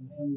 الحمد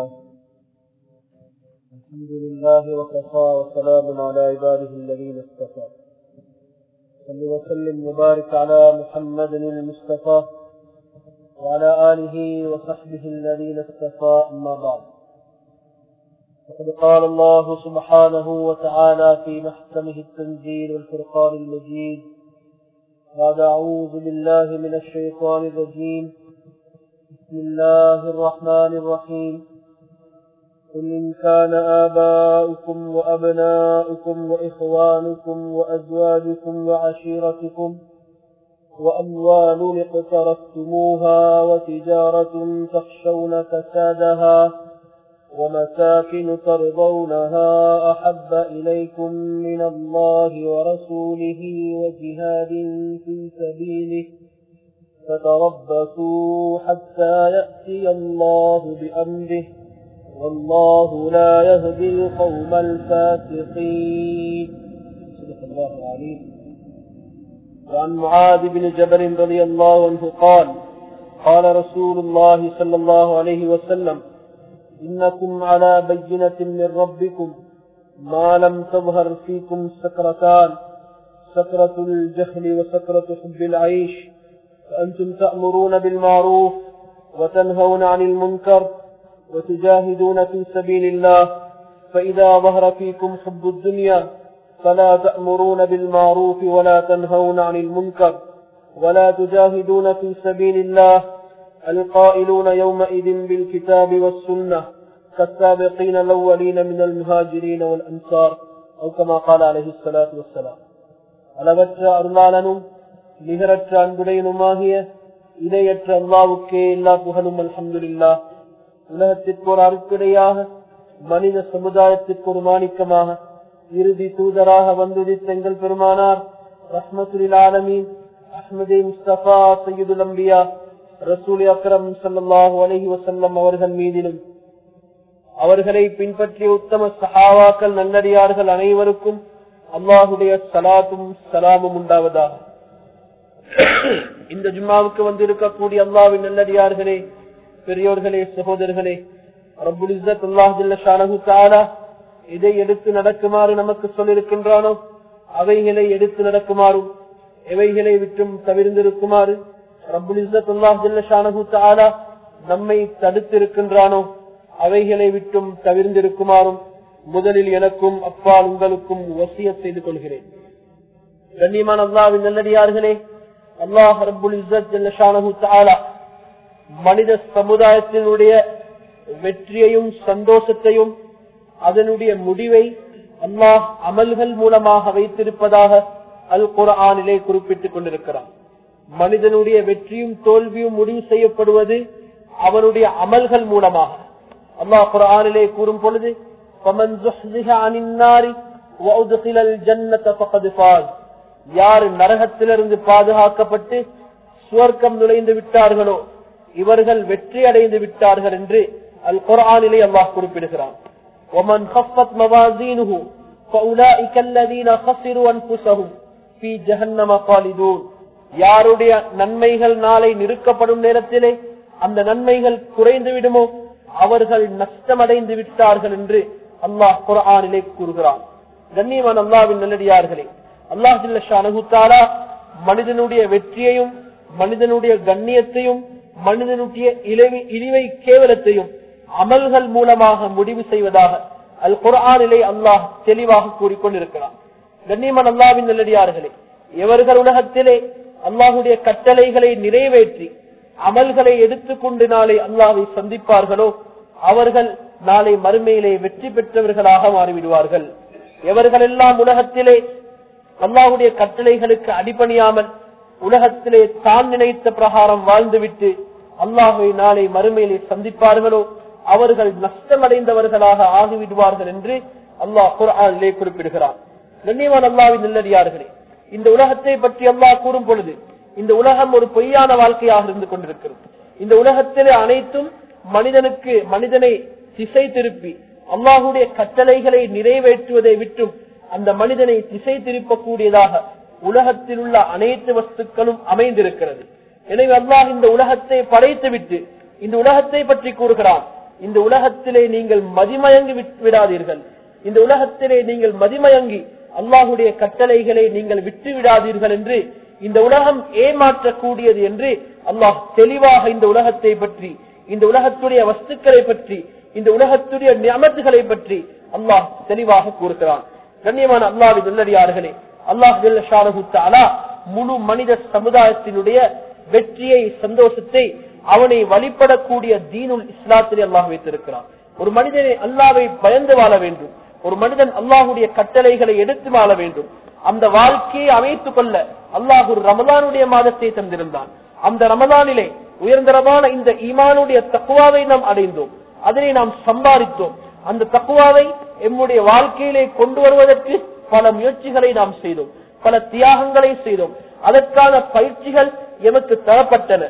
لله وكفى وسلام على عباده الذين اصطفى. صل وسلم وبارك على محمد المصطفى وعلى آله وصحبه الذين اصطفى. أما بعد، فقد قال الله سبحانه وتعالى في محكمه التنزيل والفرقان المجيد بعد أعوذ بالله من الشيطان الرجيم. بسم الله الرحمن الرحيم. قل إن كان آباؤكم وأبناؤكم وإخوانكم وأزواجكم وعشيرتكم وأموال اقترفتموها وتجارة تخشون كسادها ومساكن ترضونها أحب إليكم من الله ورسوله وجهاد في سبيله فتربصوا حتى يأتي الله بأمره والله لا يهدي القوم الفاسقين. صدق الله العليم. وعن معاذ بن جبل رضي الله عنه قال قال رسول الله صلى الله عليه وسلم: إنكم على بينة من ربكم ما لم تظهر فيكم سكرتان، سكرة الجهل وسكرة حب العيش، فأنتم تأمرون بالمعروف وتنهون عن المنكر وتجاهدون في سبيل الله، فإذا ظهر فيكم حب الدنيا فلا تأمرون بالمعروف ولا تنهون عن المنكر ولا تجاهدون في سبيل الله، القائلون يومئذ بالكتاب والسنة كالسابقين الأولين من المهاجرين والأنصار، أو كما قال عليه الصلاة والسلام. அளவற்ற அருளாளனும் நிகரற்ற அன்புடையனுமாகிய இணையற்ற அல்லாஹ்வுக்கே எல்லா புகழும். அல்ஹம்துலில்லாஹ். உலகத்திற்கு ஒரு அருட்கொடையாக, மனித சமுதாயத்திற்கு ஒரு மாணிக்கமாக, இறுதி தூதராக வந்துதித்த எங்கள் பெருமானார் ரஹ்மத்துல் ஆலமீன் அஹ்மதே முஸ்தபா சய்யிதுல் அம்பியா ரசூல் அக்ரம் ஸல்லல்லாஹு அலைஹி வஸல்லம் அவர்கள் மீதிலும் அவர்களை பின்பற்றிய உத்தம சஹாபாக்கள் நல்லடியார்கள் அனைவருக்கும் அல்லாஹுடைய ஸலாத்தும் ஸலாமும் உண்டாவதாக. இந்த ஜும்மாவுக்கு வந்திருக்கக்கூடிய அல்லாஹ்வின் நல்லடியார்களே, பெரியோர்களே, சகோதரர்களே, ரப்புல் இஸ்ஸத் அல்லாஹ் ஜல்ல ஷானஹு தஆலா இதை எடுத்து நடக்குமாறு நமக்கு சொல்லிருக்கின்றானோ அவைகளை எடுத்து நடக்குமாறும் எவைகளை விட்டும் தவிர்ந்திருக்குமாறு ரப்புல் இஸ்ஸத் அல்லாஹ் ஜல்ல ஷானஹு தஆலா நம்மை தடுத்திருக்கின்றானோ அவைகளை விட்டும் தவிர்ந்திருக்குமாறும் முதலில் எனக்கும் அப்பால் உங்களுக்கும் வசியத் செய்து கொள்கிறேன். கண்ணியமான அல்லாஹ்வின் நல்லடியார்களே, அல்லாஹ் ரப்புல் இஸ்ஸத் ஜல்ல ஷானஹு தஆலா மனித சமுதாயத்தினுடைய வெற்றியையும் சந்தோஷத்தையும் அதனுடைய முடிவை அல்லாஹ் அமல்கள் மூலமாக வைத்திருப்பதாக அல் குர்ஆனிலே குறிப்பிட்டுக் கொண்டிருக்கிறார். மனிதனுடைய வெற்றியும் தோல்வியும் முடிவு செய்யப்படுவது அவனுடைய அமல்கள் மூலமாக. அல்லாஹ் குர்ஆனிலே கூறும் பொழுது, ஃபமன் ஸுஹ்ஸிஹ அனின் நாரி வஉத்கிலல் ஜன்னத ஃபகத் ஃபாஸ், யார் நரகத்திலிருந்து பாதுகாக்கப்பட்டு சுவர்க்கம் நுழைந்து விட்டார்களோ இவர்கள் வெற்றி அடைந்து விட்டார்கள் என்று அல் குர்ஆனிலே அல்லாஹ் குறிப்பிடுகிறான். ومن خفت موازينه فاولئك الذين خسروا انفسهم في جهنم خالدون, யாருடைய நன்மைகள் நாளை நிறுக்கப்படும் நேரத்திலே அந்த நன்மைகள் குறைந்து விடுமோ அவர்கள் நஷ்டமடைந்து விட்டார்கள் என்று அல்லாஹ் குர்ஆனிலே கூறுகிறான். கண்ணியமான அல்லாஹ்வின் நல்லடியார்களே, அல்லாஹ் ஜல்ல ஷானஹு தஆலா மனிதனுடைய வெற்றியையும் மனிதனுடைய கண்ணியத்தையும் மனிதனுடைய இழிவை கேவலத்தையும் அமல்கள் மூலமாக முடிவு செய்வதாக அல் குர்ஆனிலே அல்லாஹ் தெளிவாக கூறிக்கொண்டிருக்கிறார். கண்ணியமான அல்லாஹ்வின் நல்லடியார்களே, எவர்கள் உலகத்திலே அல்லாஹுடைய கட்டளைகளை நிறைவேற்றி அமல்களை எடுத்துக்கொண்டு நாளை அல்லாஹ்வை சந்திப்பார்களோ அவர்கள் நாளை மறுமையிலே வெற்றி பெற்றவர்களாக மாறிவிடுவார்கள். எவர்கள் எல்லாம் உலகத்திலே அல்லாஹுடைய கட்டளைகளுக்கு அடிபணியாமல் உலகத்திலே தான் நினைத்த பிரகாரம் வாழ்ந்துவிட்டு அல்லாஹ்வை நாளை மறுமையிலே சந்திப்பார்களோ அவர்கள் நஷ்டமடைந்தவர்களாக ஆகிவிடுவார்கள் என்று அல்லாஹ் குர்ஆனிலே குறிப்பிடுகிறார். கண்ணியமான அல்லாஹ்வின் நல்லடியார்களே, இந்த உலகத்தை பற்றி அல்லாஹ் கூறும் பொழுது இந்த உலகம் ஒரு பொய்யான வாழ்க்கையாக இருந்து கொண்டிருக்கிறது. இந்த உலகத்திலே அனைத்தும் மனிதனை திசை திருப்பி அல்லாஹுடைய கட்டளைகளை நிறைவேற்றுவதை விட்டும் அந்த மனிதனை திசை திருப்பக்கூடியதாக உலகத்தில் உள்ள அனைத்து வஸ்துக்களும் அமைந்திருக்கிறது. எனவே அல்லாஹ் இந்த உலகத்தை படைத்து விட்டு இந்த உலகத்தை பற்றி கூறுகிறான். இந்த உலகத்திலே நீங்கள் மதிமயங்கி விடாதீர்கள். இந்த உலகத்திலே நீங்கள் மதிமயங்கி அல்லாஹுடைய கட்டளைகளை நீங்கள் விட்டு விடாதீர்கள் என்று இந்த உலகம் ஏமாற்றக்கூடியது என்று அல்லாஹ் தெளிவாக இந்த உலகத்தை பற்றி, இந்த உலகத்துடைய வஸ்துக்களை பற்றி, இந்த உலகத்துடைய நியமத்துகளை பற்றி அல்லாஹ் தெளிவாக கூறுகிறான். கண்ணியமான அல்லாஹ்வின் நல்லடியார்களே, அல்லாஹ் ஜல்ல ஷானஹு தஆலா முழு மனித சமுதாயத்தினுடைய வெற்றியை, சந்தோஷத்தை அவனை வழிபடக்கூடிய தீனுல் இஸ்லாத்திலே அல்லாஹ் வைத்திருக்கிறான். ஒரு மனிதனை அல்லாஹ்வை பயந்து வாழ வேண்டும். ஒரு மனிதன் அல்லாஹுடைய கட்டளைகளை எடுத்து வாழ வேண்டும். அந்த வாழ்க்கையை அமைத்துக் கொள்ள அல்லாஹ் ஒரு ரமலானுடைய மாதத்தை தந்திருந்தான். அந்த ரமலானிலே உயர்ந்தரமான இந்த ஈமானுடைய தக்வாவை நாம் அடைந்தோம், அதனை நாம் சம்பாதித்தோம். அந்த தக்வாவை எம்முடைய வாழ்க்கையிலே கொண்டு வருவதற்கு பல முயற்சிகளை நாம் செய்தோம், பல தியாகங்களை செய்தோம். அதற்கான பயிற்சிகள் எமக்கு தரப்பட்டன.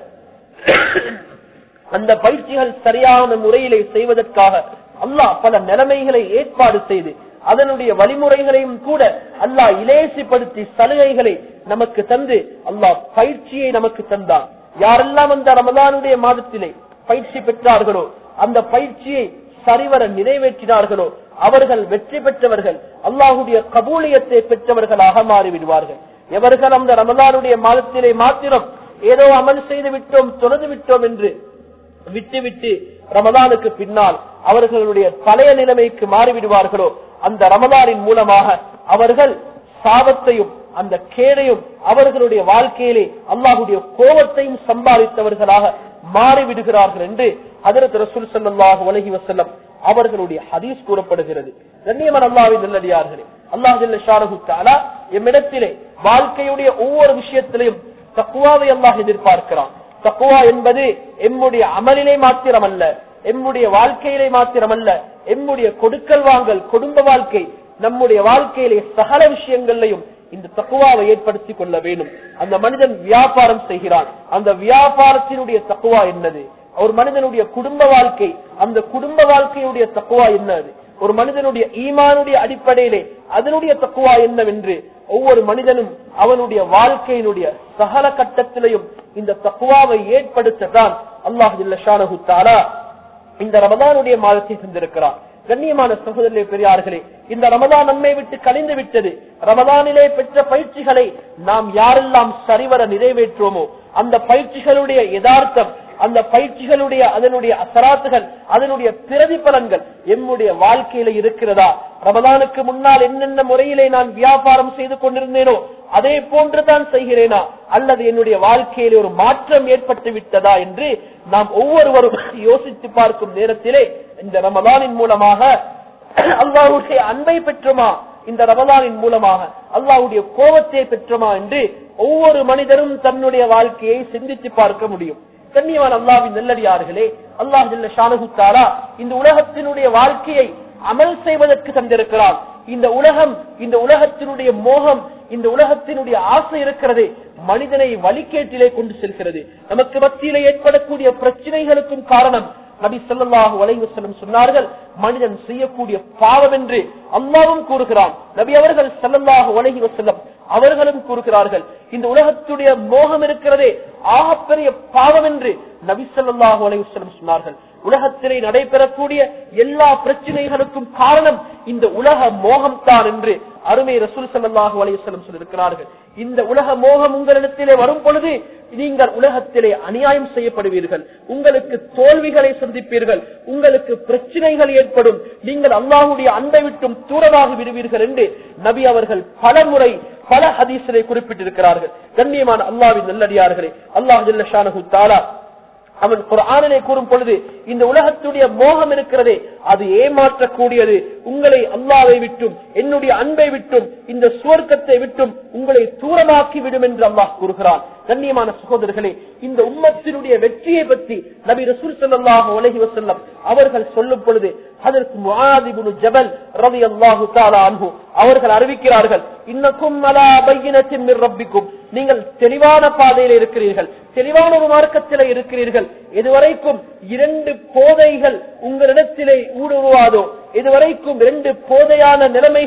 அந்த பயிற்சிகள் சரியான முறையிலே செய்வதற்காக அல்லாஹ் பல நிலைமைகளை ஏற்பாடு செய்து அதனுடைய வழிமுறைகளையும் கூட அல்லாஹ் இலேசிப்படுத்தி சலுகைகளை நமக்கு தந்து அல்லாஹ் பயிற்சியை நமக்கு தந்தான். யாரெல்லாம் அந்த ரமலானுடைய மாதத்திலே பயிற்சி பெற்றார்களோ, அந்த பயிற்சியை சரிவர நிறைவேற்றினார்களோ அவர்கள் வெற்றி பெற்றவர்கள், அல்லாஹுடைய கபூலியத்தை பெற்றவர்களாக மாறிவிடுவார்கள். எவர்கள் அந்த ரமலானுடைய மாதத்திலே மாத்திரம் ஏதோ அமல் செய்து விட்டோம், தொழுது விட்டோம் என்று விட்டுவிட்டு ரமலானுக்கு பின்னால் அவர்களுடைய பழைய நிலைமைக்கு மாறிவிடுவார்களோ, அந்த ரமலானின் மூலமாக அவர்கள் சாபத்தையும் அந்த கேடையும் அவர்களுடைய வாழ்க்கையிலே அல்லாஹுடைய கோபத்தையும் சம்பாதித்தவர்களாக மாறிவிடுகிறார்கள் என்று ஹஜ்ரத் ரசூல் ஸல்லல்லாஹு அலைஹி வஸல்லம் அவர்களுடைய ஹதீஸ் கூறப்படுகிறது. கண்ணியமான அல்லாஹ்வின் நல்லடியார்களே, அல்லாஹ் ஜல்ல ஷானஹு தஆலா எம்மிடத்திலே வாழ்க்கையுடைய ஒவ்வொரு விஷயத்திலையும் தக்வாவை அல்லாஹ் எதிர்பார்க்கிறான். தக்வா என்பது எம்முடைய அமலிலே மாத்திரமல்ல, எம்முடைய வாழ்க்கையிலே மாத்திரமல்ல, எம்முடைய கொடுக்கல் வாங்கல், குடும்ப வாழ்க்கை, நம்முடைய வாழ்க்கையிலே சகல விஷயங்களையும் இந்த தக்வாவை ஏற்படுத்திக் கொள்ள வேண்டும். அந்த மனிதன் வியாபாரம் செய்கிறான், அந்த வியாபாரத்தினுடைய தக்வா என்னது? ஒரு மனிதனுடைய குடும்ப வாழ்க்கை, அந்த குடும்ப வாழ்க்கையுடைய தக்வா என்னது? ஒரு மனிதனுடைய ஈமானுடைய அடிப்படையிலே அதனுடைய தக்வா என்னவென்று ஒவ்வொரு மனிதனும் அவனுடைய வாழ்க்கையினுடைய சகல கட்டத்திலையும் இந்த தக்வாவை ஏற்படுத்தத்தான் அல்லாஹ் ஜல்ல ஷானஹு தஆலா இந்த ரமலானுடைய மாதத்தை தந்திருக்கிறார். கண்ணியமான சகோதரர்களே, பெரியார்களே, இந்த ரமலான் நம்மை விட்டு கழிந்து விட்டது. ரமலானிலே பெற்ற பயிற்சிகளை நாம் யாரெல்லாம் சரிவர நிறைவேற்றுவோமோ அந்த பயிற்சிகளுடைய யதார்த்தம், அந்த பயிற்சிகளுடைய அதனுடைய அசராத்துகள், அதனுடைய பிரதிபலன்கள் எம்முடைய வாழ்க்கையில இருக்கிறதா? ரமலானுக்கு முன்னால் என்னென்ன முறையிலே நான் வியாபாரம் செய்து கொண்டிருந்தேனோ அதே போன்றுதான் செய்கிறேனா, அல்லது என்னுடைய வாழ்க்கையிலே ஒரு மாற்றம் ஏற்பட்டு விட்டதா என்று நாம் ஒவ்வொருவரும் யோசித்து பார்க்கும் நேரத்திலே இந்த ரமலானின் மூலமாக அல்லாஹ்வுடைய அன்பை பெற்றோமா, இந்த ரமலானின் மூலமாக அல்லாஹ்வுடைய கோபத்தை பெற்றோமா என்று ஒவ்வொரு மனிதரும் தன்னுடைய வாழ்க்கையை சிந்தித்து பார்க்க முடியும். கண்ணியமான அல்லாஹ்வின் நல்லடியார்களே, அல்லாஹ் ஜல்ல ஷானஹு தஆலா இந்த உலகத்தினுடைய வாழ்க்கையை அமல் செய்வதற்கு தந்திருக்கிறார். இந்த உலகம், இந்த உலகத்தினுடைய மோகம், இந்த உலகத்தினுடைய ஆசை இருக்கிறது, மனிதனை வழிகேட்டிலே கொண்டு செல்கிறது. நமக்கு மத்தியிலே ஏற்படக்கூடிய பிரச்சனைகளுக்கும் காரணம் நபி ஸல்லல்லாஹு அலைஹி வஸல்லம் சொன்னார்கள், மனிதன் செய்யக்கூடிய பாவம் என்று அல்லாஹ்வும் கூறுகிறான். நபி அவர்கள் ஸல்லல்லாஹு அலைஹி வஸல்லம் அவர்களும் கூறுகிறார்கள். இந்த உலகத்துடைய மோகம் இருக்கிறதே ஆகப்பெரிய பாவம் என்று நபி ஸல்லல்லாஹு அலைஹி வஸல்லம் சொன்னார்கள். உலகத்திலே நடைபெறக்கூடிய எல்லா பிரச்சனைகளுக்கும் காரணம் இந்த உலக மோகம் தான் என்று அருமை ரசூல் ஸல்லல்லாஹு அலைஹி வஸல்லம் சொல்லியிருக்கிறார்கள். இந்த உலக மோகம் உங்களிடத்திலே வரும் பொழுது நீங்கள் உலகத்திலே அநியாயம் செய்யப்படுவீர்கள், உங்களுக்கு தோல்விகளை சந்திப்பீர்கள், உங்களுக்கு பிரச்சனைகள் ஏற்படும், நீங்கள் அல்லாஹ்வுடைய அன்பை விட்டும் தூரமாகி விடுவீர்கள் என்று நபி அவர்கள் பல முறை பல ஹதீஸிலே குறிப்பிட்டிருக்கிறார்கள். கண்ணியமான அல்லாஹ்வின் நல்லடியார்களே, அல்லாஹ் ஜல்ல ஷானஹு தஆலா அவன் குர்ஆனிலே கூறும் பொழுது இந்த உலகத்துடைய மோகம் இருக்கிறதே அது ஏமாற்றக்கூடியது, உங்களை அல்லாஹ்வை விட்டும் என்னுடைய அன்பை விட்டும் இந்த சுவர்க்கத்தை விட்டும் உங்களை தூரமாக்கி விடும் என்று அல்லாஹ் கூறுகிறான். கண்ணியமான சகோதரர்களே, இந்த உம்மத்தினுடைய வெற்றியை பற்றி நபி ரசூல் ஸல்லல்லாஹு அலைஹி வஸல்லம் அவர்கள் சொல்லும் பொழுது ஹஜ்ரத் முஆத் இப்னு ஜபல் ரலியல்லாஹு தஆலா அன்ஹு அவர்கள் அறிவிக்கிறார்கள், இன்னக்கும் அலா பையினத்தின் மிர் ரப்பிக்கும், நீங்கள் தெளிவான பாதையில் இருக்கிறீர்கள், தெளிவான ஒரு மார்க்கத்திலே இருக்கிறீர்கள். இதுவரைக்கும் 2 போதைகள் உங்களிடத்திலே ஊடுருவாதோ, இதுவரைக்கும் 2 போதையான நிலைமைகள்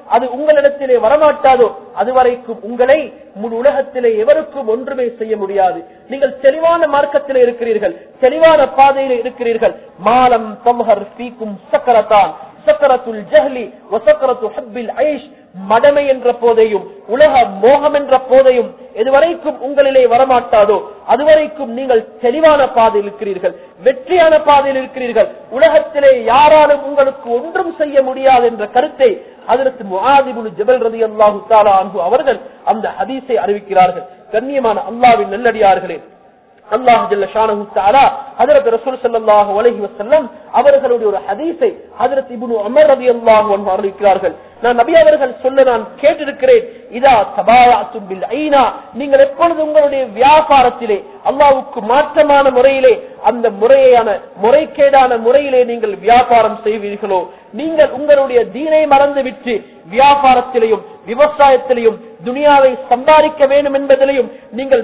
அது உங்களிடத்திலே வரமாட்டாதோ அதுவரைக்கும் உங்களை முழு உலகத்திலே எவருக்கும் ஒன்றுமே செய்ய முடியாது. நீங்கள் தெளிவான மார்க்கத்திலே இருக்கிறீர்கள், தெளிவான பாதையிலே இருக்கிறீர்கள். மாலம் தம்ஹர் ஃபீக்கும் சக்கரத்தான், சக்கரத்துல் ஜஹ்லி வ சக்கரத்து ஹப்பில் ஐஷ், மடமை என்ற போதையும் உலக மோகம் என்ற போதையும் எதுவரைக்கும் உங்களிலே வரமாட்டாதோ அதுவரைக்கும் நீங்கள் தெளிவான பாதையில் இருக்கிறீர்கள், வெற்றியான பாதையில் இருக்கிறீர்கள். உலகத்திலே யாராலும் உங்களுக்கு ஒன்றும் செய்ய முடியாது என்ற கருத்தை ஹஜ்ரத் முஆத் இப்னு ஜபல் ரலியல்லாஹு தஆலா அன்ஹு அவர்கள் அந்த ஹதீஸை அறிவிக்கிறார்கள். கண்ணியமான அல்லாஹ்வின் நல்லடியார்களே, அல்லாஹ் ஜல்ல ஷானஹு தஆலா ஹஜ்ரத் ரசூல் ஸல்லல்லாஹு அலைஹி வஸல்லம் அவர்களுடைய ஒரு ஹதீஸை ஹஜ்ரத் இப்னு உமர் ரலியல்லாஹு அன்ஹு அறிவிக்கிறார்கள். நான் நபி அவர்கள் சொல்ல நான் கேட்டிருக்கிறேன், இதா தபாயஅத்தும் பில் ஐனா, நீங்கள் எப்பொழுது உங்களுடைய வியாபாரத்திலே அல்லாஹ்வுக்கு மாற்றமான முறையிலே, அந்த முறைகேடான முறையிலே நீங்கள் வியாபாரம் செய்வீர்களோ, நீங்கள் உங்களுடைய தீனை மறந்துவிட்டு வியாபாரத்திலையும் விவசாயத்திலையும் துனியாவை சம்பாதிக்க வேண்டும் என்பதிலையும் நீங்கள்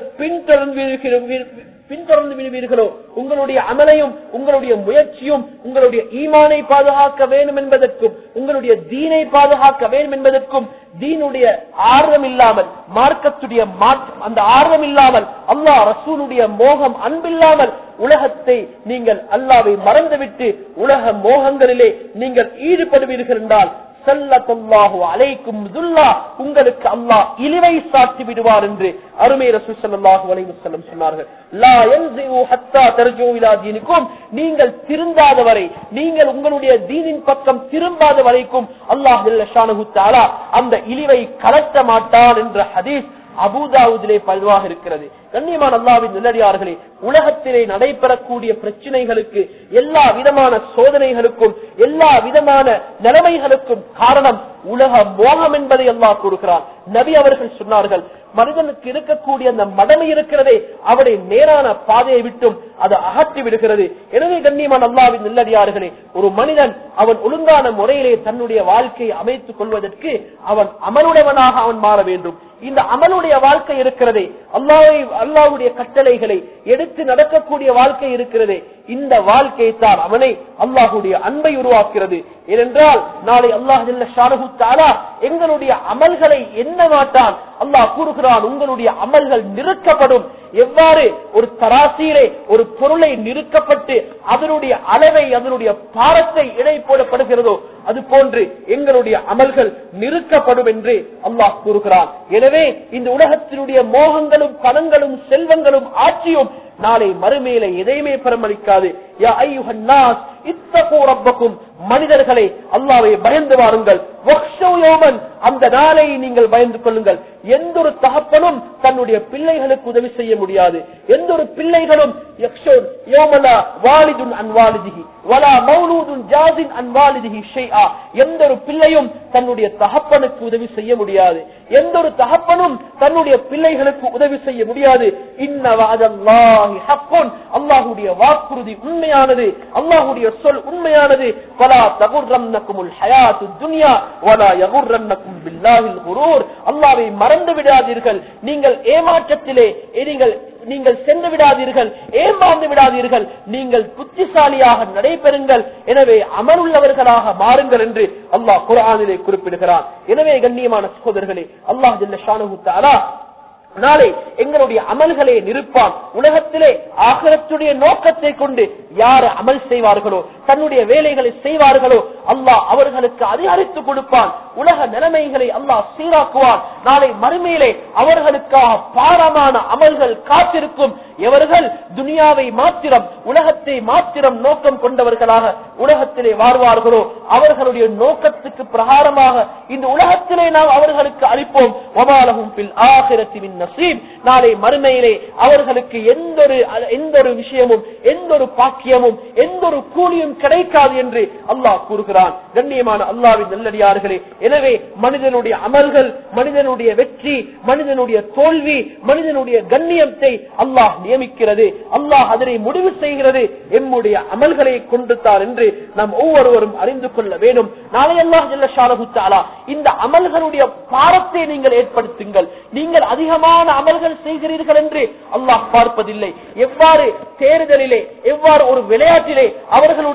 பின்தொடர்ந்து விடுவீர்களோ, உங்களுடைய அமலையும் உங்களுடைய முயற்சியும் உங்களுடைய ஈமானை பாதுகாக்க வேண்டும் என்பதற்கும் உங்களுடைய தீனை பாதுகாக்க வேண்டும் என்பதற்கும் தீனுடைய ஆர்வம் இல்லாமல், மார்க்கத்துடைய அந்த ஆர்வம் இல்லாமல், அல்லாஹ் ரசூலுடைய மோகம் அன்பில்லாமல் உலகத்தை நீங்கள் அல்லாஹ்வை மறந்துவிட்டு உலக மோகங்களிலே நீங்கள் ஈடுபடுவீர்கள் என்றால் ஸல்லல்லாஹு அலைக்கும் துல்லா, உங்களுக்கு அல்லாஹ் இழிவை சாட்டி விடுவார் என்று அருமை ரசூல் ஸல்லல்லாஹு அலைஹி வஸல்லம் சொன்னார்கள். லா யன்ஸு ஹத்தா தர்ஜூ இலா தீனிக்கும், நீங்கள் திருந்தாத வரை, நீங்கள் உங்களுடைய தீனின் பக்கம் திரும்பாத வரைக்கும் அல்லாஹ் ஜல்ல ஷானஹு தஆலா அந்த இழிவை கலட்ட மாட்டான் என்ற ஹதீஸ் அபூதாவுதிலே பதிவாக இருக்கிறது. கண்ணியமான அல்லாஹ்வின் நல்லடியார்களே, உலகத்திலே நடைபெறக்கூடிய பிரச்சனைகளுக்கு, எல்லா விதமான சோதனைகளுக்கும், எல்லா விதமான நிலைமைகளுக்கும் காரணம் உலக மோகம் என்பதை அல்லாஹ் கூறுகிறான். நபி அவர்கள் சொன்னார்கள், மனிதனுக்கு இருக்கக்கூடிய அந்த மடமை இருக்கிறதே அவனை நேரான பாதையை விட்டும் அதை அகற்றி விடுகிறது. எனவே கண்ணியமான அல்லாஹ்வின் நல்லடியார்களே, ஒரு மனிதன் அவன் ஒழுங்கான முறையிலே தன்னுடைய வாழ்க்கையை அமைத்துக் கொள்வதற்கு அவன் அமலுடையவனாக அவன் மாற வேண்டும். இந்த அமலுடைய வாழ்க்கை இருக்கிறதே, அல்லாஹ்வுடைய கட்டளைகளை எடுத்து நடக்கக்கூடிய வாழ்க்கை இருக்கிறதே, இந்த வாழ்க்கை தான் அவனை அல்லாஹ்வுடைய அன்பை உருவாக்குகிறது. ஏனென்றால் நாளை அல்லாஹ் ஜல்ல ஷானஹு தஆலா எங்களுடைய அமல்களை எண்ண மாட்டான். அல்லாஹ் கூறுகிறான், உங்களுடைய அமல்கள் நிறுக்கப்படும். எவ்வாறு ஒரு தராசியிலே ஒரு பொருளை நிறுக்கப்பட்டு அதனுடைய அளவை, அதனுடைய பாரத்தை இடை போடப்படுகிறதோ அது போன்று எங்களுடைய அமல்கள் நிறுக்கப்படும் என்று அல்லாஹ் கூறுகிறான். எனவே இந்த உலகத்தினுடைய மோகங்களும் பணங்களும் செல்வங்களும் ஆட்சியும் நாளை மறுமையிலே எதையுமே பரமளிக்காது. யா அய்யுஹன் நாஸ் இத்தகூ ரப்பக்கும், மனிதர்களே அல்லாஹ்வை பயந்து வாருங்கள். வக்ஷௌ யௌமன், அந்த நாளை நீங்கள் பயந்து கொள்ளுங்கள். எந்த ஒரு தகப்பனும் தன்னுடைய பிள்ளைகளுக்கு உதவி செய்ய முடியாது. எந்த ஒரு பிள்ளைகளும் யக்ஷௌ யௌமலா வாலிதுன் அன் வாலிதிஹி வலா மௌலூதுன் ஜாஸின் அன் வாலிதிஹி ஷைஆ, எந்த ஒரு பிள்ளையும் தன்னுடைய தகப்பனுக்கு உதவி செய்ய முடியாது. எந்த ஒரு தகப்பனும் தன்னுடைய பிள்ளைகளுக்கு உதவி செய்ய முடியாது. இன்ன வஅதல்லாஹி ஹக்குன், அல்லாஹ்வுடைய வாக்குறுதி உண்மையானது, அல்லாஹ்வுடைய சொல் உண்மையானது. வலா தகுர்ரன்னகுமுல் ஹயாத்துத் துன்யா வலா யகுர்ரன்னகும் பில்லாஹில் குரூர், அல்லாஹ்வை மறந்து விடாதீர்கள், நீங்கள் ஏமாற்றத்திலே நீங்கள் சென்று விடாதீர்கள், ஏமாந்து விடாதீர்கள், நீங்கள் புத்திசாலியாக நடைபெறுங்கள். எனவே அமலுள்ளவர்களாக மாறுங்கள் என்று அல்லாஹ் குர்ஆனிலே குறிப்பிடுகிறான். எனவே கண்ணியமான சகோதரர்களே, அல்லாஹ் ஜல்ல ஷானஹு தஆலா நாளை எங்களுடைய அமல்களை நிறுப்பான். உலகத்திலே ஆகிரத்துடைய நோக்கத்தை கொண்டு யார் அமல் செய்வார்களோ, தன்னுடைய வேலைகளை செய்வார்களோ, அல்லாஹ் அவர்களுக்கு அதிகரித்து கொடுப்பான். உலக நிலைமைகளை அல்லாஹ் சீராக்குவான். நாளை மறுமையிலே அவர்களுக்காக பாரமான அமல்கள் காத்திருக்கும். எவர்கள் துனியாவை மாத்திரம், உலகத்தை மாத்திரம் நோக்கம் கொண்டவர்களாக உலகத்திலே வாழ்வார்களோ அவர்களுடைய நோக்கத்துக்கு பிரகாரமாக இந்த உலகத்திலே நாம் அவர்களுக்கு அளிப்போம். வமாலஹும் ஃபில் ஆகிரத்தி மின் நஸீப், நாளை மறுமையிலே அவர்களுக்கு எந்த ஒரு விஷயமும், எந்த ஒரு பாக்கியமும், எந்த ஒரு கூலியும் கிடைக்காது என்று அல்லாஹ் கூறுகிறான். கண்ணியமான அல்லாஹ்வின் நல்லடியார்களே, எனவே மனிதனுடைய அமல்கள், மனிதனுடைய வெற்றி, மனிதனுடைய தோல்வி, மனிதனுடைய கண்ணியத்தை அல்லாஹ் நியமிக்கிறது. அல்லாஹ் அதனை முடிவு செய்கிறது எம்முடைய அமல்களை கொண்டுத்தான் என்று நாம் ஒவ்வொருவரும் அறிந்து கொள்ள வேண்டும். நாளை அல்லாஹ் ஜல்ல ஷானஹு தஆலா இந்த அமல்களுடைய பாரத்தை நீங்கள் ஏற்படுத்துங்கள். நீங்கள் அதிகமான அமல்கள் செய்கிறீர்கள் என்று அல்லாஹ் பார்ப்பதில்லை. எவ்வாறு தேர்தலிலே, எவ்வாறு ஒரு விளையாட்டிலே அவர்களுடைய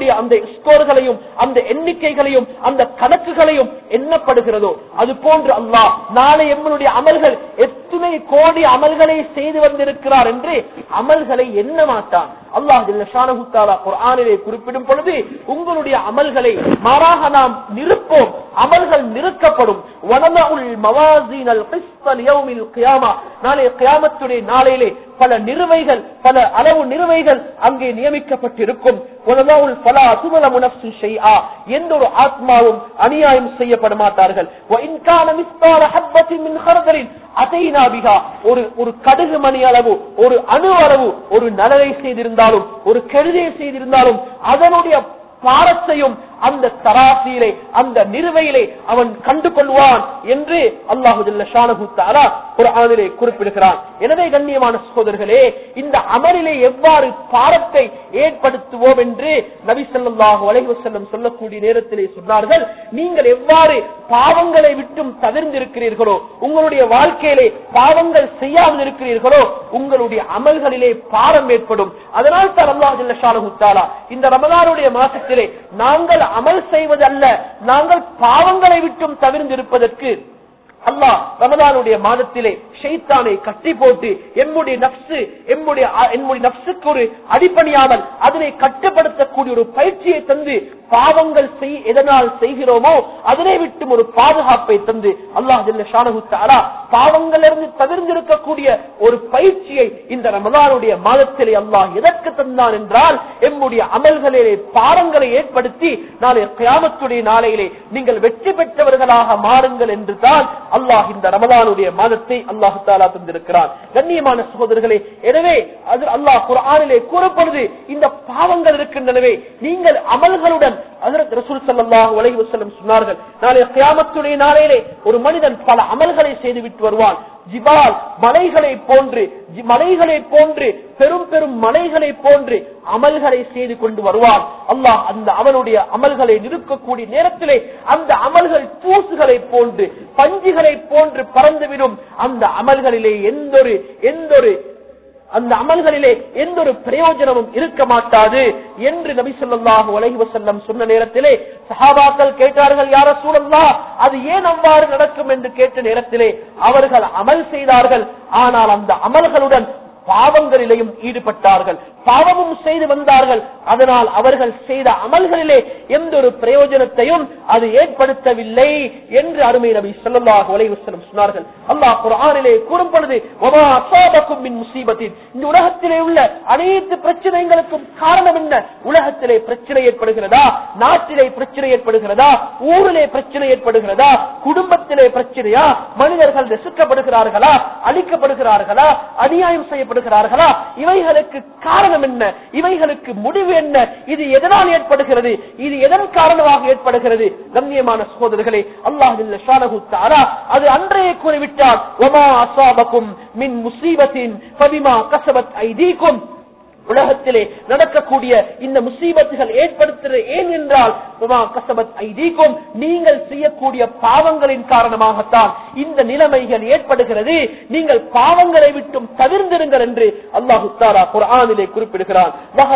அமலுடைய அந்த ஸ்கோர்களையும் அந்த எண்ணிக்கைகளையும் அந்த கணக்குகளையும் எண்ணப்படுகிறதோ அது போன்று அல்லாஹ் நாளை எம்முடைய அமல்கள் எத்தனை கோடி அமல்களை செய்து வந்திருக்கிறார் என்று அமல்களை எண்ண மாட்டான். அல்லாஹ் ஜல்ல ஷானஹு தஆலா குர்ஆனிலே குறிப்பிடும் பொழுது உங்களுடைய அமல்களை மாறாக நாம் நிறுப்போம், அமல்கள் நிறுக்கப்படும். வனலஉல் மவாஸீனல் கிஸ்த லியௌமில் கியாமா, நாளை கியாமத்துடைய நாளையிலே பல நிறுவைகள், பல அளவு நிறுவைகள் அங்கே நியமிக்கப்பட்டிருக்கும். வனலஉல் ஃபலா துஸலமு நஃப்ஸு ஷைஆ, எந்த ஒரு ஆத்மாவும் அநியாயம் செய்யப்பட மாட்டார்கள். வ இன் கான மிஸ்கால ஹப்பத்தின் மின் ஹர்தலின் அதைனா பிஹா, ஒரு கடுகு மணி அளவு, ஒரு அணு அளவு ஒரு நலவை செய்திருந்தாலும் ஒரு கெடுதியை செய்திருந்தாலும் அதனுடைய பாரத்தையும் அந்த தராசியிலே அந்த நிறுவையிலே அவன் கண்டு கொள்வான் என்று அல்லாஹு ஜல்ல ஷானஹு தஆலா குர்ஆனிலே குறிப்பிடுகிறான். எனவே கண்ணியமான சகோதரர்களே, இந்த அமலிலே எவ்வாறு பாரத்தை ஏற்படுத்துவோம் என்று நபி ஸல்லல்லாஹு அலைஹி வஸல்லம் சொல்லக்கூடிய நேரத்திலே சொன்னார்கள், நீங்கள் எவ்வாறு பாவங்களை விட்டும் தவிர்ந்திருக்கிறீர்களோ, உங்களுடைய வாழ்க்கையிலே பாவங்கள் செய்யாமல் இருக்கிறீர்களோ, உங்களுடைய அமல்களிலே பாரம் ஏற்படும். அதனால் தான் அல்லாஹ் ஜல்ல ஷானஹு தஆலா இந்த ரமலானுடைய மாசத்திலே நாங்கள் அமல் செய்வதல்ல, நாங்கள் பாவங்களை விட்டும் தவிர்ந்திருப்பதற்கு அல்லாஹ் ரமலானுடைய மாதத்திலே ஷைத்தானை கட்டி போட்டு எம்முடைய நப்சுக்கு ஒரு அடிப்பணியாமல் அதனை கட்டுப்படுத்தக்கூடிய ஒரு பயிற்சியை தந்து பாவங்கள் எதனால் செய்கிறோமோ அதனை விட்டும் ஒரு பாதுகாப்பை தந்து அல்லாஹ் ஜல்ல ஷானஹு தஆலா பாவங்களிலிருந்து தவிர்ந்திருக்கக்கூடிய ஒரு பயிற்சியை இந்த ரமலானுடைய மாதத்திலே அல்லாஹ் எதற்கு தந்தான் என்றால் எம்முடைய அமல்களிலே பாரங்களை ஏற்படுத்தி நாளை கியாமத்துடைய நாளையிலே நீங்கள் வெற்றி பெற்றவர்களாக மாறுங்கள் என்று தான் அல்லாஹ் இந்த ரமலானுடைய மாதத்தை அல்லாஹ் தஆலா தந்திருக்கிறான். கண்ணியமான சகோதரர்களே, எனவே அது அல்லாஹ் குர்ஆனிலே கூறப்படுது, இந்த பாவங்கள் இருக்கின்றனவே நீங்கள் அமல்களுடன் ஹஜ்ரத் ரசூல் ஸல்லல்லாஹு அலைஹி வஸல்லம் சொன்னார்கள், நாளை கியாமத்துடைய நாளையிலே ஒரு மனிதன் பல அமல்களை செய்துவிட்டு வருவான். ஜிபால் மலைகளை போன்று பெரும் பெரும் மலைகளை போன்று அமல்களை செய்து கொண்டு வருவான். அல்லாஹ் அந்த அவனுடைய அமல்களை நிறுக்கக்கூடிய நேரத்திலே அந்த அமல்கள் தூசுகளை போன்று பஞ்சுகளை போன்று பறந்துவிடும். அந்த அமல்களிலே எந்த ஒரு பிரயோஜனமும் இருக்க மாட்டாது என்று நபி ஸல்லல்லாஹு அலைஹி வஸல்லம் சொன்ன நேரத்திலே சஹாபாக்கள் கேட்டார்கள், யா ரசூலல்லாஹ், அது ஏன் அவ்வாறு நடக்கும் என்று கேட்ட நேரத்திலே அவர்கள் அமல் செய்தார்கள், ஆனால் அந்த அமல்களுடன் பாவங்களிலேயும் ஈடுபட்டார்கள், பாவமும் செய்து வந்தார்கள். அதனால் அவர்கள் செய்த அமல்களிலே எந்த ஒரு பிரயோஜனத்தையும் அது ஏற்படுத்தவில்லை என்று அருமை நபி ஸல்லல்லாஹு அலைஹி வஸல்லம் சொன்னார்கள். அல்லாஹ் குர்ஆனிலே கூறும் பொழுது, வமா அஸாபக்கும் மின் முஸீபத்தின், இந்த உலகத்திலே உள்ள அனைத்து பிரச்சனைகளுக்கும் காரணம் என்ன? உலகத்திலே பிரச்சனை ஏற்படுகிறதா, நாட்டிலே பிரச்சனை ஏற்படுகிறதா, ஊரிலே பிரச்சனை ஏற்படுகிறதா, குடும்பத்திலே பிரச்சனையா, மனிதர்கள் நசுக்கப்படுகிறார்களா, அழிக்கப்படுகிறார்களா, அநியாயம் செய்யப்படுகிறார்களா, இவைகளுக்கு காரணம் என்ன? இவைகளுக்கு முடிவு என்ன? இது எதனால் ஏற்படுகிறது? இது எதன் காரணமாக ஏற்படுகிறது? கண்ணியமான சகோதரர்களே, அல்லாஹ் ஜல்ல ஷானஹு தஆலா அது அன்றைய கூறிவிட்டார், வமா அஸாபக்கும் மின் முஸீபத்தின் ஃபபிமா கஸபத் ஐதீக்கும், உலகத்திலே நடக்கக்கூடிய இந்த முசீபத்துகள் ஏற்படுத்துவது ஏன் என்றால் நீங்கள் செய்யக்கூடிய பாவங்களின் காரணமாகத்தான் இந்த நிலைமைகள் ஏற்படுகிறது. நீங்கள் பாவங்களை விட்டும் தவிர்ந்திருங்கள் என்று அல்லாஹ் தஆலா குர்ஆனிலே குறிப்பிடுகிறான்.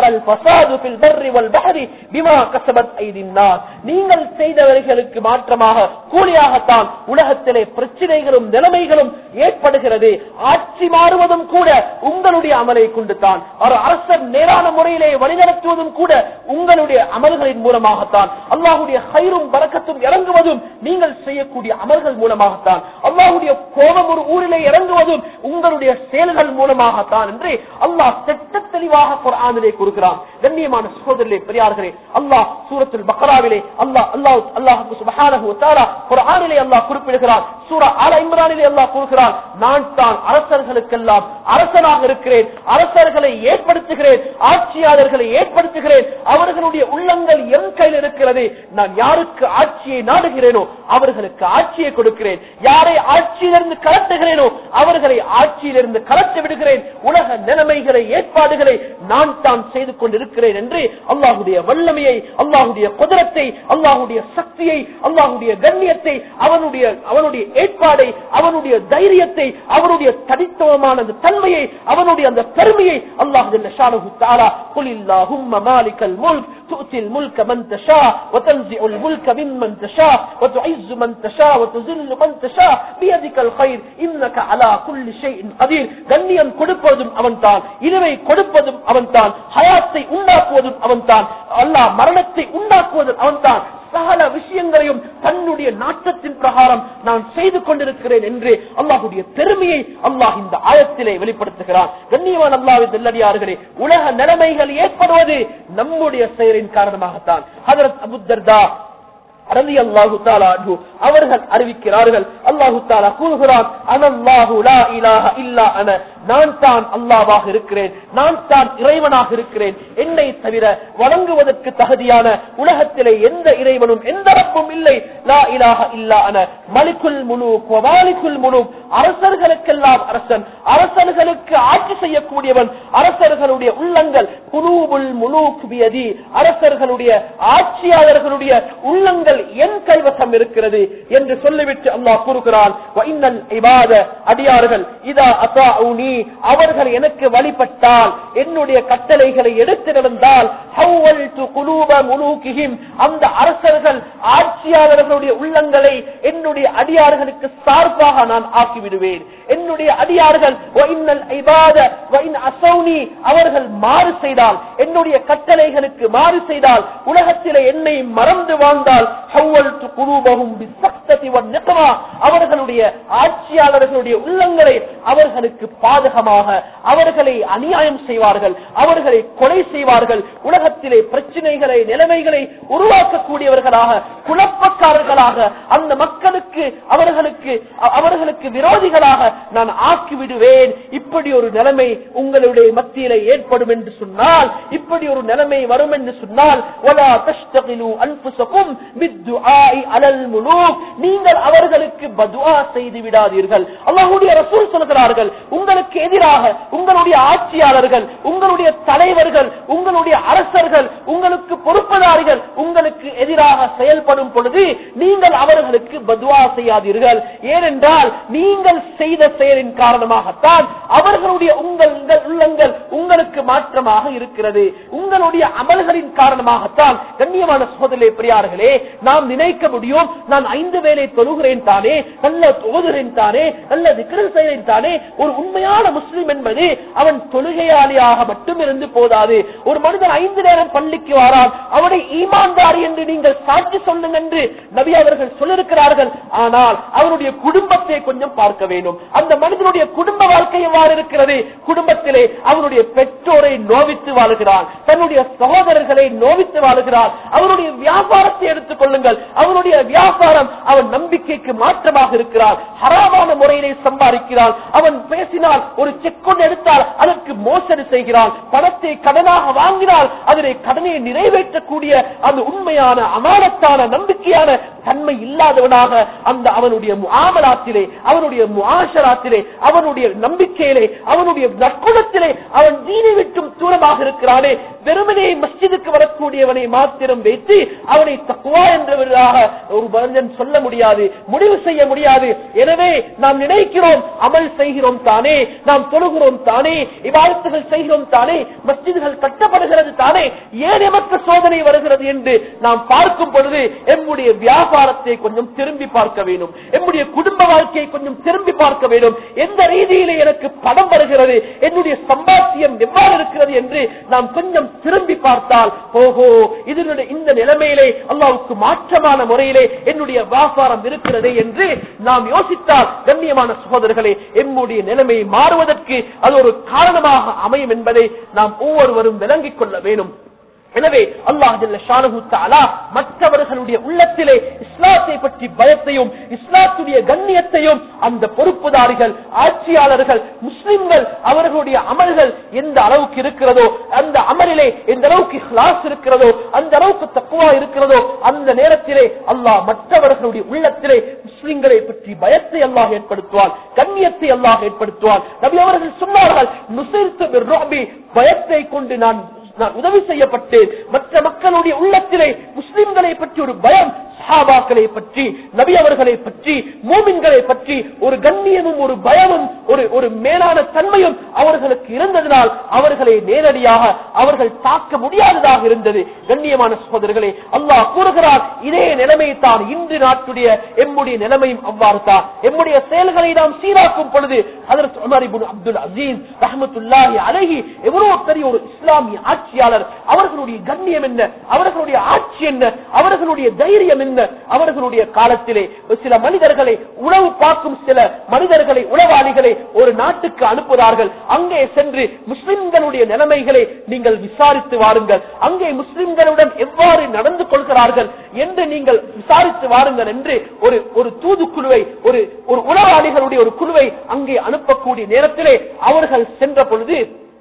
நீங்கள் செய்தவர்களுக்கு மாற்றமாக கூலியாகத்தான் உலகத்திலே பிரச்சனைகளும் நிலைமைகளும் ஏற்படுகிறது. ஆட்சி மாறுவதும் கூட உங்களுடைய அமலை கொண்டு தான், நேரான முறையிலே வழிநடத்துவதும் கூட உங்களுடைய அமல்களின் மூலமாகத்தான். அல்லாஹ்வுடைய ஹைரும் பரக்கத்தும் இறங்குவதும் நீங்கள் செய்யக்கூடிய அமல்கள் மூலமாகத்தான். அல்லாஹ்வுடைய கோபம் ஒரு ஊரிலே இறங்குவதும் உங்களுடைய செயல்கள் மூலமாகத்தான் என்று அல்லாஹ் திட்ட தெளிவாக குர்ஆனிலே கூறுகிறான். கண்ணியமான சகோதரர்களே, பெரியார்களே, அல்லாஹ் சூரத்துல் பக்ராவிலே அல்லாஹ் சுப்ஹானஹு வ தஆலா குர்ஆனிலே அல்லாஹ் குறிப்பிடுகிறான். சூரா ஆல இம்ரானிலே அல்லாஹ் கூறுகிறான், நான் தான் அரசர்களுக்கெல்லாம் அரசனாக இருக்கிறேன், அரசர்களை ஏற்படுத்துகிறேன், ஆட்சியாளர்களை ஏற்படுத்துகிறேன், அவர்களுடைய உள்ளங்கள் என் கையில் இருக்கிறது. நான் யாருக்கு ஆட்சியை நாடுகிறேனோ அவர்களுக்கு ஆட்சியை கொடுக்கிறேன், யாரை ஆட்சியிலிருந்து கலட்டுகிறேனோ அவர்களை ஆட்சியிலிருந்து கலட்ட விடுகிறேன். உலக நிலைமைகளை ஏற்பாடுகளை நான் தான் செய்து கொண்டிருக்கிறேன் என்று அல்லாஹ்வுடைய வல்லமையை, அல்லாஹ்வுடைய குதிரத்தை, அல்லாஹ்வுடைய சக்தியை, அல்லாஹ்வுடைய கண்ணியத்தை, அவனுடைய ஏற்பாடை, அவனுடைய தைரியத்தை, அவனுடைய தனித்துவமான அந்த தன்மையை, அவனுடைய அந்த பெருமையை அல்லாஹ் ஜல்ல ஷானஹு தஆலா குலில்லாஹும்ம மாலிகல் முல்க் து'த்தில் முல்க மன் தஷா வ தன்ஸிஉல் முல்க மிம்மன் தஷா வ துஇஸ்ஸு மன் தஷா வ துஸில்லு மன் தஷா பியதிகல் கைர் இன்னக அலா குல்லி ஷைஇன் கதீர். கண்ணியம் கொடுப்பதும் அவன்தான், இழுவை கொடுப்பதும் அவன்தான், ஹயாத்தை உண்டாக்குவதும் அவன்தான், அல்லாஹ் மரணத்தை உண்டாக்குவதும் அவன்தான். சகல விஷயங்களையும் தன்னுடைய நாட்டத்தின் பிரகாரம் நான் செய்து கொண்டிருக்கிறேன் என்று அல்லாஹுடைய பெருமையை அல்லாஹ் இந்த ஆயத்திலே வெளிப்படுத்துகிறான். கண்ணியமான அல்லாஹ்வின் நல்லடியார்களே, உலக நிலைமைகள் ஏற்படுவது நம்முடைய செயலின் காரணமாகத்தான். ஹஜ்ரத் அபூ தர்தா ரலியல்லாஹு தஆலா அன்ஹு அவர்கள் அறிவிக்கிறார்கள், அல்லாஹ் தஆலா கூறுகிறான், அனல்லாஹு லா இலாஹ இல்லா அன, நான் தான் அல்லாஹ்வாக இருக்கிறேன், நான் தான் இறைவனாக இருக்கிறேன், என்னை தவிர வணங்குவதற்கு தகுதியான உலகத்திலே எந்த இறைவனும் எந்த ரப்பும் இல்லை. லா இலாஹ இல்லா அன மலிகுல் முலூக் வ மாலிகுல் முலூக், அரசர்களுக்கெல்லாம் அரசன், அரசர்களுக்கு ஆட்சி செய்யக்கூடியவன், அரசர்களுடைய உள்ளங்கள் குலூபுல் முலூக் பியதி, அரசர்களுடைய ஆட்சியாளர்களுடைய உள்ளங்கள் என் கைவசம் இருக்கிறது என்று சொல்லிவிட்டு அல்லாஹ் கூறுகிறான், வ இன்னல் இபாத, அடியார்கள், இதா அதாஊனி, அவர்கள் எனக்கு வழிபட்டால், என்னுடைய கட்டளைகளை எடுத்து நடந்தால், ஹவ்வல்து குலூப முலூகிஹிம், அந்த அரசர்கள் ஆட்சியாளர்களுடைய உள்ளங்களை என்னுடைய அடியார்களுக்கு சார்பாக நான் ஆக்கிவிடுவேன். என்னுடைய அடியார்கள் வ இன்னல் இபாத வ இன் அஸௌனி, அவர்கள் மாறு செய்தால், என்னுடைய கட்டளைகளுக்கு மாறு செய்தால், உலகத்திலே என்னை மறந்து வாழ்ந்தால், ஹவ்வல்து குலூபஹும் பிஸ்ஸக்ததி வன் நிக்மா, அவர்களுடைய ஆட்சியாளர்களுடைய உள்ளங்களை அவர்களுக்கு பாதகமாக, அவர்களை அநியாயம் செய்வார்கள், அவர்களை கொலை செய்வார்கள், உலகத்திலே பிரச்சனைகளை நிலைமைகளை உருவாக்கக்கூடியவர்களாக, குழப்பக்காரர்களாக, அந்த மக்களுக்கு அவர்களுக்கு விரோதிகளாக நான் ஆக்கிவிடுவேன். இப்படி ஒரு நிலைமை உங்களுடைய மத்தியிலே ஏற்படும் என்று சொன்னால், இப்படி ஒரு நிலைமை வரும் என்று சொன்னால், வலா தஷ்தகிலு அன்ஃபுஸகும் பித்துஆஇ அலல் முலூக், நீங்கள் அவர்களுக்கு பதுஆ செய்து விடாதீர்கள். அல்லாஹ்வுடைய ரசூல் சொல்கிறார்கள், உங்களுக்கு எதிராக உங்களுடைய ஆட்சியாளர்கள், உங்களுடைய தலைவர்கள், உங்களுடைய அரசர்கள், உங்களுக்கு பொறுப்புதாரிகள் உங்களுக்கு எதிராக செயல்படும் பொழுது நீங்கள் அவர்களுக்கு பதுஆ செய்யாதீர்கள். ஏனென்றால் நீங்கள் செய்த செயலின் காரணமாகத்தான் அவர்களுடைய உள்ளங்கள் உங்களுக்கு மாற்றமாக இருக்கிறது. உங்களுடைய அமல்களின் காரணமாகத்தான். கண்ணியமான சகோதரர்களே, பெரியார்களே, நாம் நினைக்க முடியும், நான் 5 வேளை தொழுகிறேன் தானே, நல்ல ஓதுகிறேன் தானே, நல்ல திக்ர் செய்கிறேன் தானே. ஒரு உண்மையான முஸ்லிம் என்பது அவன் தொழுகையாளியாக மட்டும் இருந்து போதாது. ஒரு மனிதன் 5 நேரம் பள்ளிக்கு வாரான், அவனை ஈமான்தாரி என்று நீங்கள் சாட்சி சொல்லுங்க என்று நபி அவர்கள் சொல்லிருக்கிறார்கள். ஆனால் அவனுடைய குடும்பத்தை கொஞ்சம் பார்க்க வேண்டும். அந்த மனிதனுடைய குடும்ப வாழ்க்கை எவ்வாறு இருக்கிறது? குடும்பத்திலே அவனுடைய பெற்றோரை நோவித்து வாழுகிறான், தன்னுடைய சகோதரர்களை நோவித்து வாழுகிறான். அவனுடைய வியாபாரத்தை எடுத்துக் கொள்ளுங்கள், அவனுடைய வியாபாரம் அவன் நம்பிக்கைக்கு மாற்றமாக இருக்கிறான், ஹராமான முறையிலே சம்பாதிக்கிறான். அவன் பேசினால், ஒரு செக் கொண்டு எடுத்தால் அதற்கு மோசடி செய்கிறான், பணத்தை கடனாக வாங்கினால் அதனை கடனை நிறைவேற்றக்கூடிய அந்த உண்மையான அமானத்தான நம்பிக்கையான தன்மை இல்லாதவனாக அந்த அவனுடைய முஆமலாத்திலே, அவனுடைய முஆஷராத்திலே, அவனுடைய நம்பிக்கையிலே, அவனுடைய நற்குணத்திலே அவன் தீனை விட்டும் தூரமாக இருக்கிறானே. வெறுமனே மஸ்ஜிதுக்கு வரக்கூடியவனை மாத்திரம் வைத்து அவனை தக்வா என்றவராக ஒரு மனிதன் சொல்ல முடியாது, முடிவு செய்ய முடியாது. எனவே நாம் நினைக்கிறோம், அமல் செய்கிறோம் தானே, நாம் தொழுகிறோம் தானே, இபாதத்துகள் செய்கிறோம் தானே, மஸ்ஜிதுகள் கட்டப்படுகிறது தானே, ஏன் எமக்கு சோதனை வருகிறது என்று நாம் பார்க்கும் பொழுது எம்முடைய வியாபாரத்தை கொஞ்சம் திரும்பி பார்க்க வேண்டும், எம்முடைய குடும்ப வாழ்க்கையை கொஞ்சம் திரும்பி பார்க்க வேண்டும். எந்த ரீதியிலே எனக்கு பணம் வருகிறது, என்னுடைய சம்பாத்தியம் எவ்வாறு இருக்கிறது என்று நாம் கொஞ்சம் திரும்பி பார்த்தால், ஓஹோ, இதனுடைய இந்த நிலைமையிலே அல்லாஹ்வுக்கு மாற்றமான முறையிலே என்னுடைய வியாபாரம் இருக்கிறது என்று நாம் யோசித்தால், கண்ணியமான சகோதரர்களே, எம்முடைய நிலைமை மாறுவதற்கு அது ஒரு காரணமாக அமையும் என்பதை நாம் ஒவ்வொருவரும் விளங்கிக் கொள்ள வேண்டும். எனவே அல்லாஹ் ஜல்ல ஷானஹு தஆலா மற்றவர்களுடைய உள்ளத்திலே இஸ்லாத்தை பற்றி பயத்தையும் இஸ்லாத்துடைய கண்ணியத்தையும் அந்த பொறுப்புதாரிகள், ஆட்சியாளர்கள், முஸ்லிம்கள் அவர்களுடைய அமல்கள் எந்த அளவுக்கு இருக்கிறதோ, அந்த அமலிலே எந்த அளவுக்கு இஹ்லாஸ் இருக்கிறதோ, அந்த அளவுக்கு தக்வா இருக்கிறதோ, அந்த நேரத்திலே அல்லாஹ் மற்றவர்களுடைய உள்ளத்திலே முஸ்லிம்களை பற்றி பயத்தை அல்லாஹ் ஏற்படுத்துவான், கண்ணியத்தை அல்லாஹ் ஏற்படுத்துவான். நபி அவர்கள் சொன்னார்கள், நுஸிர்து பிர்ருஅபி, பயத்தை கொண்டு நான் உதவி செய்யப்பட்டேன். மற்ற மக்களுடைய உள்ளத்திலே முஸ்லிம்களை பற்றி ஒரு பயம், சஹாபாக்களை பற்றி, நபி அவர்களை பற்றி, மூமின்களை பற்றி ஒரு கண்ணியமும் ஒரு பயமும் ஒரு மேலான தன்மையும் அவர்களுக்கு இருந்ததனால் அவர்களை நேரடியாக அவர்கள் தாக்க முடியாததாக இருந்தது. கண்ணியமான சகோதரர்களே, அல்லாஹ் கூறுகிறார், இதே நிலைமை தான் இன்று நாட்டுடைய எம்முடைய நிலைமையும் அவ்வாறு தான். எம்முடைய செயல்களை நாம் சீராக்கும் பொழுது ஹஜ்ரத் உமர் இப்னு அப்துல் அசீஸ் ரஹ்மத்துல்லாஹி அலைஹி எவ்வளவு பெரிய ஒரு இஸ்லாமிய ஆட்சியாளர், அவர்களுடைய கண்ணியம் என்ன, அவர்களுடைய ஆட்சி என்ன, அவர்களுடைய தைரியம் என்ன. அவர்களுடைய காலத்திலே சில மனிதர்களை உளவு பார்க்கும் சில மனிதர்களை, உளவாளிகளை ஒரு நாட்டுக்கு அனுப்புகிறார்கள். அங்கே சென்று முஸ்லிம்களுடைய நிலைமைகளை நீங்கள் விசாரித்து வாருங்கள், அங்கே முஸ்லிம்களுடன் எவ்வாறு நடந்து கொள்கிறார்கள் என்று நீங்கள் விசாரித்து வாருங்கள் என்று ஒரு தூதுக்குழுவை, ஒரு உளவாளிகளுடைய ஒரு குழுவை அங்கே அனுப்பக்கூடிய நேரத்திலே அவர்கள் சென்ற பொழுது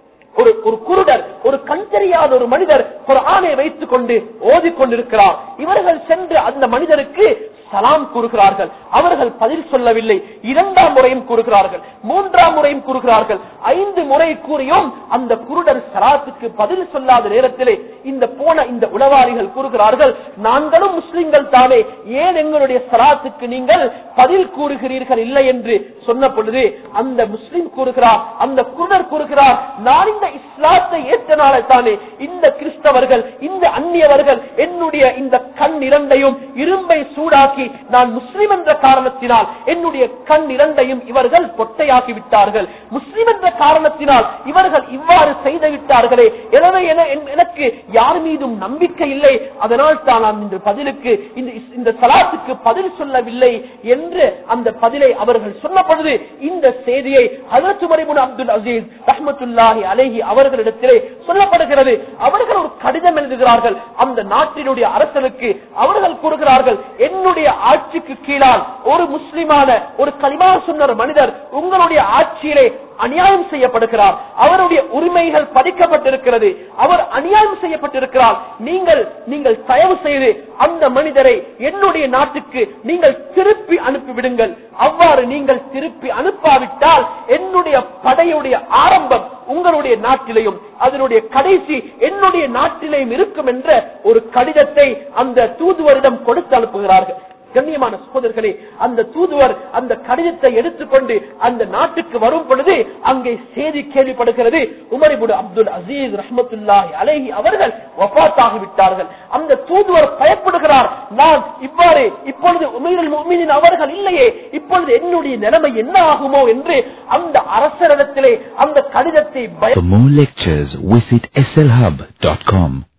ஒரு குருடர், ஒரு கண் தெரியாத ஒரு மனிதர் குர்ஆனை வைத்துக் கொண்டு ஓதிக்கொண்டிருக்கிறார். இவர்கள் சென்று அந்த மனிதருக்கு சலாம் கூறுகிறார்கள். அவர்கள் பதில் சொல்லவில்லை. இரண்டாம் முறையும் கூறுகிறார்கள், மூன்றாம் முறையும் கூறுகிறார்கள். 5 முறை கூறியும் அந்த குருடர் சலாத்துக்கு பதில் சொல்லாத நேரத்திலே இந்த உளவாளிகள் கூறுகிறார்கள், நாங்களும் முஸ்லிம்கள் தானே, ஏன் எங்களுடைய சலாத்துக்கு நீங்கள் பதில் கூறுகிறீர்கள் இல்லை என்று சொன்ன பொழுது அந்த முஸ்லிம் கூறுகிறார், அந்த குருடர் கூறுகிறார், நான் இந்த இஸ்லாத்தை ஏற்றனால தானே இந்த கிறிஸ்தவர்கள், இந்த அந்நியவர்கள் என்னுடைய இந்த கண் இரண்டையும் இரும்பை சூடாக்கி நான் முஸ்லிம் என்ற காரணத்தினால் என்னுடைய கண் இரண்டையும் இவர்கள் பொட்டையாக்கி விட்டார்கள். முஸ்லிம் என்ற காரணத்தினால் இவர்கள் இவ்வாறு செய்து விட்டார்களே, எனவே எனக்கு யார் மீதும் நம்பிக்கை இல்லை, அதனால் தான் நான் இந்த பதிலுக்கு இந்த சலாத்துக்கு பதில் சொல்லவில்லை என்று அந்த பதிலை அவர்கள் சொன்ன பொழுது இந்த செய்தியை ஹஜ்ரத் உமர் இப்னு அப்துல் அசீஸ் ரஹ்மத்துல்லாஹி அலைஹி அவர்களிடத்திலே சொல்லப்படுகிறது. அவர்கள் ஒரு கடிதம் எழுதுகிறார்கள் அந்த நாட்டினுடைய அரசனுக்கு. அவர்கள் கூறுகிறார்கள், என்னுடைய ஆட்சிக்கு கீழால் ஒரு முஸ்லிமான ஒரு கலிமா சொன்ன மனிதர் உங்களுடைய ஆட்சியிலே அநியாயம் செய்யப்படுகிறார், அவருடைய உரிமைகள் பறிக்கப்பட்டிருக்கிறது, அவர் அநியாயம் செய்யப்பட்டிருக்கிறார். நீங்கள் தயவு செய்து அந்த மனிதரை என்னுடைய நாட்டுக்கு நீங்கள் திருப்பி அனுப்பிவிடுங்கள். அவ்வாறு நீங்கள் திருப்பி அனுப்பாவிட்டால் என்னுடைய படையுடைய ஆரம்பம் உங்களுடைய நாட்டிலேயும் அதனுடைய கடைசி என்னுடைய நாட்டிலேயும் இருக்கும் என்ற ஒரு கடிதத்தை அந்த தூதுவரிடம் கொடுத்து அனுப்புகிறார்கள். கண்ணியமான சகோதரர்களே, அந்த தூதுவர் அந்த கடிதத்தை எடுத்துக்கொண்டு அந்த நாட்டுக்கு வரும் பொழுது அங்கே செய்தி கேள்விப்படுகிறது, உமர் இப்னு அப்துல் அசீஸ் ரஹ்மத்துல்லாஹி அலைஹி அவர்கள் வஃபாத்தாகி விட்டார்கள். அந்த தூதுவர் பயப்படுகிறார், நான் இவ்வாறு இப்பொழுது உமீருல் முஃமினீன் அவர்கள் இல்லையே, இப்பொழுது என்னுடைய நிலைமை என்ன ஆகுமோ என்று அந்த அரசரிடத்திலே அந்த கடிதத்தை For more lectures, visit slhub.com.